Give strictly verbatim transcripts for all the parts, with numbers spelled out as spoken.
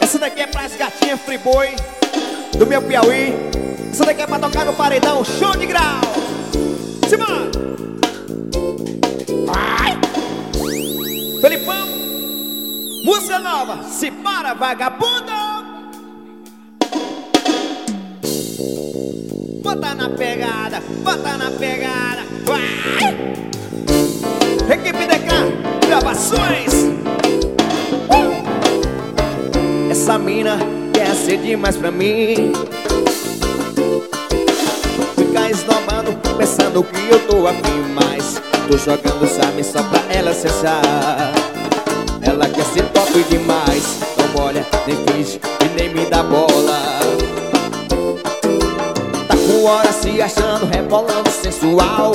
Essa daqui é pras gatinhas Friboi do meu Piauí. Essa daqui é pra tocar no paredão, show de grau. Simbora! Vai! Felipão, música nova, se para vagabundo. Bota na pegada, bota na pegada. Vai! Equipe D K, gravações. uh! Essa mina quer ser demais pra mim. Fica esnobando, pensando que eu tô afim, mas tô jogando sabe só pra ela se achar. Ela quer ser top demais, não olha, nem finge e nem me dá bola. Tá com hora se achando, rebolando sensual.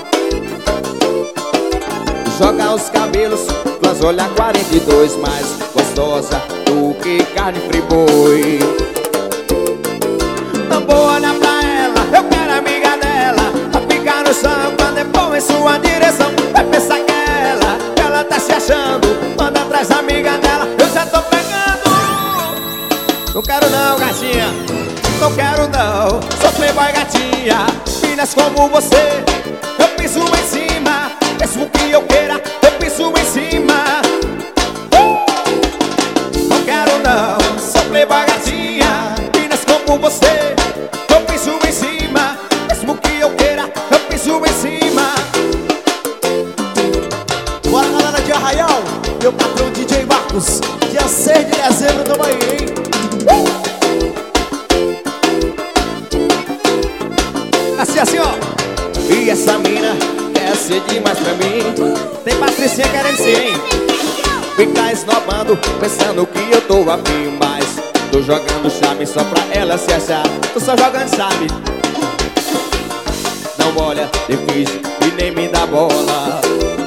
Joga os cabelos, faz olhar quarenta e dois, mais gostosa do que carne Friboi. Não vou olhar pra ela, eu quero amiga dela. Vai ficar no chão quando eu for em sua direção. Vai pensar que é ela, que ela tá se achando. Manda atrás da amiga dela, eu já tô pegando. Não quero não, gatinha, não quero não. Sou playboy, gatinha, meninas como você, eu piso em cima. Mesmo que eu queira, eu piso em cima. Não quero não, sou playboy, gatinha, meninas como você, eu piso em cima. Mesmo que eu queira, eu piso em cima. Bora, galera de Arraial, meu patrão D J Marcos. Dia seis de dezembro, tamo aí, hein? Assim, assim, ó. E essa mina quer ser demais pra mim. Tem Patricinha querendo ser, hein? Fica esnobando, pensando que eu tô afim, mas tô jogando chave só pra ela se achar. Tô só jogando chave. Não olha, difícil e nem me dá bola.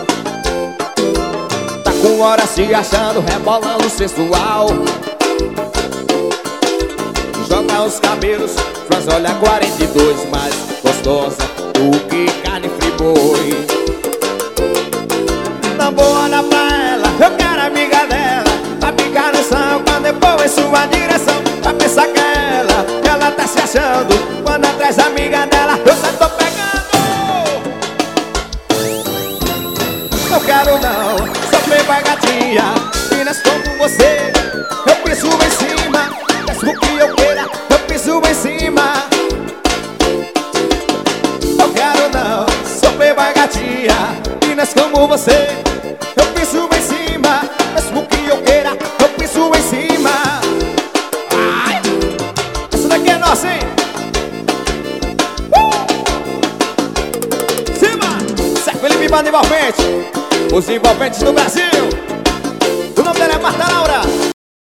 Tá com hora se achando, rebolando sensual. Joga os cabelos, faz olhar quarenta e dois, mais gostosa do que carne Friboi. Não vou olhar pra ela, eu quero amiga dela. Vai ficar no chão quando eu for em sua direção. Vai pensar que é ela, que ela tá se achando. Quando atrás da amiga dela, eu já tô pegando. Não quero não, sou playboy, gatinha, meninas como você, eu piso em cima. Mesmo que eu queira, eu piso em cima. Não quero não, sou playboy, gatinha, meninas como você, eu piso em cima. Mesmo que eu queira, eu piso em cima. Ai, essa daqui é nossa, hein? Uh! Cima! Zé Felipe Banda Envolvente, os envolventes do Brasil. O nome dela é Marta Laura.